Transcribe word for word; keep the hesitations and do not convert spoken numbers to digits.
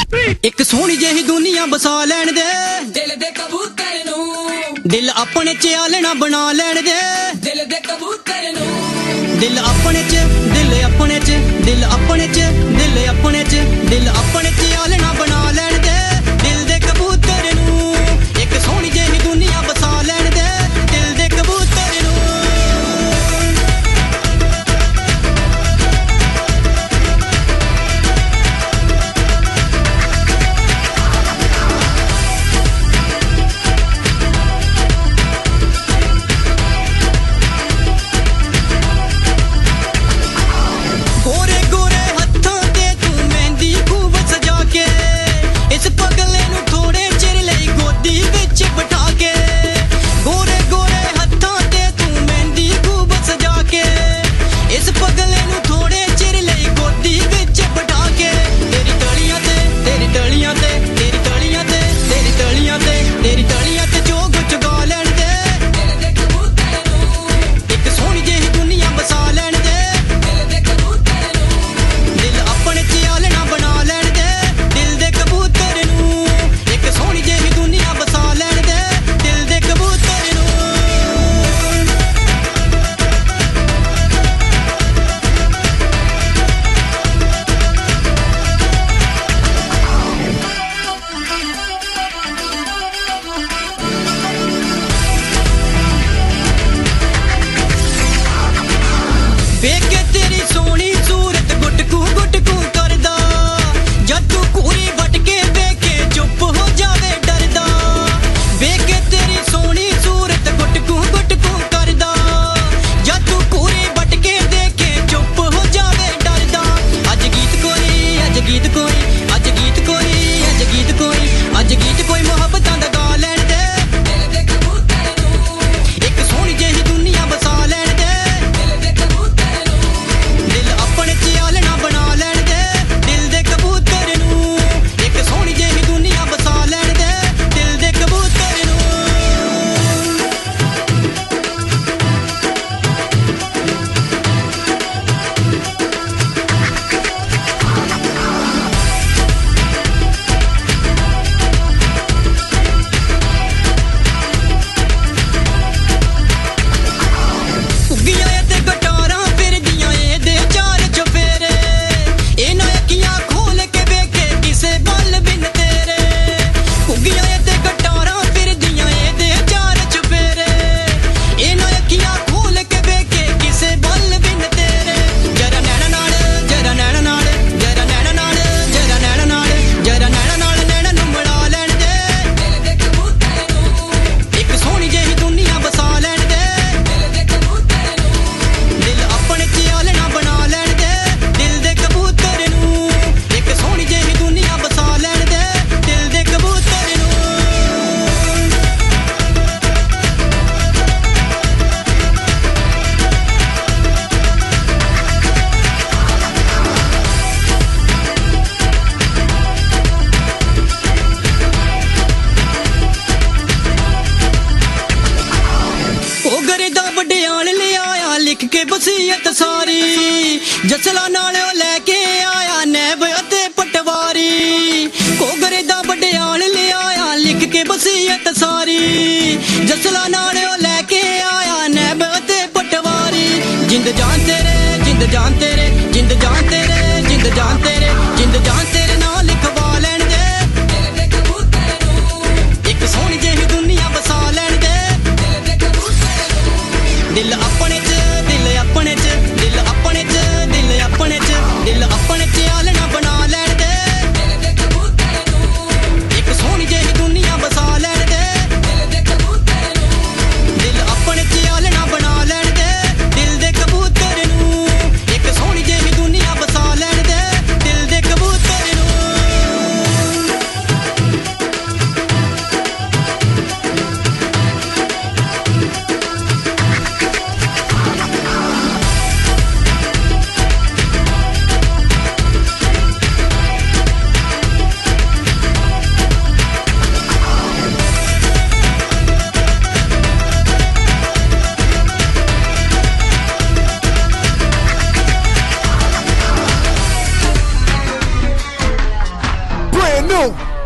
ਇੱਕ ਸੋਹਣੀ ਜਿਹੀ ਦੁਨੀਆ ਬਸਾ ਲੈਣ ਦੇ ਦਿਲ ਦੇ ਕਬੂਤਰ ਨੂੰ, ਦਿਲ ਆਪਣੇ ਚ ਆਲਣਾ ਬਣਾ ਲੈਣ ਦੇ ਦਿਲ ਦੇ ਕਬੂਤਰ ਨੂੰ, ਦਿਲ ਆਪਣੇ ਚ ਦਿਲ ਆਪਣੇ ਚ ਦਿਲ ਆਪਣੇ ਚ ਦਿਲ ਆਪਣੇ ਚ ਦਿਲ ਆਪਣੇ ਚ ਆਲਣਾ ਬਣਾ ਲੈਣ ਦੇ ਦਿਲ ਦੇ ਕਬੂਤਰ ਨੂੰ। ਇੱਕ ਸੋਹਣੀ ਜਿਹੀ ਦੁਨੀਆ ਬਸਾ ਲੈਣ ਦੇ ਦਿਲ ਦੇ ਕਬੂਤਰ ਨੂੰ। ਗੋਰੇ ਗੋਰੇ ਹੱਥਾਂ ਤੇ ਤੂੰ ਮਹਿੰਦੀ ਖੂਬ ਸਜਾ ਕੇ ਇਸ ਪਗਲੇ ਨੂੰ ਥੋੜੇ ਚਿਰ ਲਈ ਗੋਦੀ ਵਿੱਚ ਬਿਠਾ ਕੇ। ਗੋਰੇ ਗੋਰੇ ਹੱਥਾਂ ਤੇ ਤੂੰ ਮਹਿੰਦੀ ਖੂਬ ਸਜਾ ਕੇ ਇਸ ਪਗਲੇ ਨੂੰ ਥੋੜੇ ਚਿਰ ਲਈ ਗੋਦੀ ਵਿੱਚ ਬਿਠਾ ਕੇ। ਤੇਰੀ ਤਲੀਆਂ ਤੇ ਤੇਰੀ ਤਲੀਆਂ ਤੇ ਤੇਰੀ ਤਲੀਆਂ ਤੇ ਤੇਰੀ ਤਲੀਆਂ ਤੇ ਤੇਰੀ ਤਲੀਆਂ ਤੇ ਜੋ ਕੁਝ ਗਾ ਲੈਣ ਦੇ ਦਿਲ ਦੇ ਕਬੂਤਰ ਨੂੰ, ਇੱਕ ਸੋਹਣੀ ਜਿਹੀ ਦੁਨੀਆ ਬਸਾ ਲੈਣ ਦੇ ਦਿਲ ਦੇ ਕਬੂਤਰ ਨੂੰ, ਦਿਲ ਆਪਣੇ ਚ ਆਲਣਾ ਬਣਾ ਲੈਣ ਦੇ ਦਿਲ ਦੇ ਕਬੂਤਰ ਨੂੰ। ਇੱਕ ਸੋਹਣੀ ਜਿਹੀ ਦੁਨੀਆ ਬਸਾ ਲੈਣ ਦੇ ਦਿਲ ਦੇ ਕਬੂਤਰ ਨੂੰ। ਵੇਖ ਕੇ ਤੇਰੀ ਸੋਹਣੀ ਸੂਰਤ ਗੁੱਟਕੂ ਗੁੱਟਕੂ ਕਰਦਾ ਜਦ ਤੂੰ ਕੂਰੀ ਵੱਟ ਕੇ ਵੇਖ ਕੇ ਚੁੱਪ ਹੋ ਜਾਵੇ ਡਰਦਾ। ਵੇਖ ਕੇ ਤੇਰੀ ਸੋਹਣੀ ਸੂਰਤ ਗੁੱਟਕੂ ਗੁੱਟਕੂ ਕਰਦਾ ਜਦ ਤੂੰ ਕੂਰੀ ਵੱਟ ਕੇ ਦੇਖ ਕੇ ਚੁੱਪ ਹੋ ਜਾਵੇ ਡਰਦਾ। ਅੱਜ ਗੀਤ ਕੋਈ ਅੱਜ ਗੀਤ ਕੋਈ ਅੱਜ ਗੀਤ ਕੋਈ ਅੱਜ ਗੀਤ ਕੋਈ ਅੱਜ ਗੀਤ ਕੋਈ ਮੁਹੱਬਤਾਂ ਦਾ ਗਾ ਲੈਣ ਦੇ ਦਿਲ ਦੇ ਕਬੂਤਰ ਨੂੰ, ਇੱਕ ਸੋਹਣੀ ਜਿਹੀ ਦੁਨੀਆ ਬਸਾ ਲੈਣ ਦੇ ਦਿਲ ਦੇ ਕਬੂਤਰ ਨੂੰ, ਦਿਲ ਆਪਣੇ ਚ ਆਲਣਾ ਬਣਾ ਲੈਣ ਦੇ ਦਿਲ ਦੇ ਕਬੂਤਰ ਨੂੰ। ਇੱਕ ਸੋਹਣੀ ਜਿਹੀ ਦੁਨੀਆ ਬਸਾ ਲੈਣ ਦੇ ਦਿਲ ਦੇ ਕਬੂਤਰ ਨੂੰ। ਉੱਗੀਆਂ ਤੇ ਕਟਾਰਾਂ ਫਿਰਦੀਆਂ ਇਹਦੇ ਚਾਰ ਚੁਫੇਰੇ ਇਹਨਾਂ ਅੱਖੀਆਂ ਖੋਲ ਕੇ ਵੇਖੇ ਕਿਸੇ ਵੱਲ ਬਿਨ ਤੇਰੇ। ਉੱਗੀਆਂ ਤੇ ਕਟਾਰਾਂ ਫਿਰਦੀਆਂ ਇਹਦੇ ਚਾਰ ਚੁਫੇਰੇ ਇਹਨਾਂ ਅੱਖੀਆਂ ਖੋਲ ਕੇ ਵੇਖੇ ਕਿਸੇ ਵੱਲ ਬਿਨ ਤੇਰੇ। ਜਰਾ ਨੈਣਾ ਨਾਲ ਜਰਾ ਨੈਣਾ ਨਾਲ ਜਰਾ ਨੈਣਾ ਨਾਲ ਜਰਾ ਨੈਣਾ ਨਾਲ ਜਰਾ ਨੈਣਾ ਨਾਲ ਨੈਣਾ ਨੂੰ ਮਿਲਾ ਲੈਣ ਦੇ ਦਿਲ ਦੇ ਕਬੂਤਰ ਨੂੰ, ਇੱਕ ਸੋਹਣੀ ਜਿਹੀ ਦੁਨੀਆ ਬਸਾ ਲੈਣ ਦੇ ਦਿਲ ਦੇ ਕਬੂਤਰ ਨੂੰ, ਦਿਲ ਆਪਣੇ ਚ ਆਲਣਾ ਬਣਾ ਲੈਣ ਦੇ ਦਿਲ ਦੇ ਕਬੂਤਰ ਨੂੰ। ਇੱਕ ਸੋਹਣੀ ਜਿਹੀ ਦੁਨੀਆ ਬਸਾ ਲੈਣ ਦੇ ਦਿਲ ਦੇ ਕਬੂਤਰ ਨੂੰ। ਉਹ ਗਰੇ ਦਾ ਵਡਿਆਲ ਲਿਆਇਆ ਲਿਖ ਕੇ ਵਸੀਅਤ ਸਾਰੀ ਜਸਲਾ ਨਾਲ ਉਹ ਲੈ ਕੇ ਆਇਆ ਨੈਬ ਅਤੇ ਪਟਵਾਰੀ। ਕੋਗਰੇ ਦਾ ਵਡਿਆਲ ਲਿਆਇਆ ਲਿਖ ਕੇ ਵਸੀਅਤ ਸਾਰੀ ਜਸਲਾ ਨਾਲ ਉਹ ਲੈ ਕੇ ਆਇਆ ਨੈਬ ਅਤੇ ਪਟਵਾਰੀ। ਜਿੰਦ ਜਾਨ ਤੇਰੇ ਜਿੰਦ ਜਾਨ ਤੇਰੇ ਜਿੰਦ ਜਾਨ ਤੇਰੇ ਜਿੰਦ ਜਾਨ ਤੇਰੇ ਜਿੰਦ ਜਾਨ ਤੇਰੇ ਨਾਲ ਲਿਖਵਾ ਲੈਣ ਦੇ ਦਿਲ ਦੇ ਕਬੂਤਰ ਨੂੰ, ਇੱਕ ਸੋਹਣੀ ਜਿਹੀ ਦੁਨੀਆ ਬਸਾ ਲੈਣ ਦੇ ਦਿਲ ਦੇ ਕਬੂਤਰ ਨੂੰ, ਦਿਲ ਆਪਣੇ ਚ ਦਿਲ ਆਪਣੇ ਚ ਦਿਲ ਆਪਣੇ ਚ ਦਿਲ ਆਪਣੇ ਚ ਦਿਲ ਆਪਣੇ ਚ ਆਲਣਾ ਬਣਾ ਲੈਣ ਦੇ ਦਿਲ ਦੇ ਕਬੂਤਰ ਨੂੰ, ਇੱਕ ਸੋਹਣੀ ਜਿਹੀ ਦੁਨੀਆ ਬਸਾ ਲੈਣ ਦੇ ਦਿਲ ਦੇ ਕਬੂਤਰ ਨੂੰ, ਦਿਲ ਆਪਣੇ ਚ ਆਲਣਾ ਬਣਾ ਲੈਣ ਦੇ ਦਿਲ ਦੇ ਕਬੂਤਰ ਨੂੰ। ਇੱਕ ਸੋਹਣੀ ਜਿਹੀ ਦੁਨੀਆ ਨੂੰ